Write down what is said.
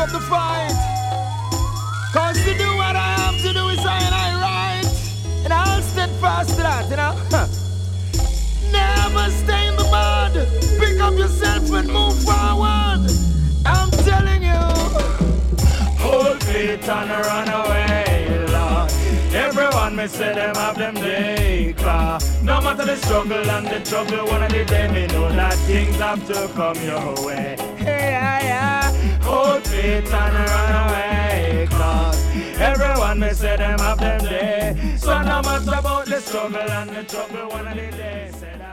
up the fight. Cause to do what I have to do is I and I right. And I'll stand fast to that, you know. Never stay in the mud. Pick up yourself and move forward. I'm telling you. Hold faith and run away, Lord. Everyone may say them have them day, no matter the struggle and the trouble, one of the day may know that things have to come your way. Hey, yeah. Hold faith and run away, cause everyone may say them have them day. So no matter about the struggle and the trouble, one of the day say that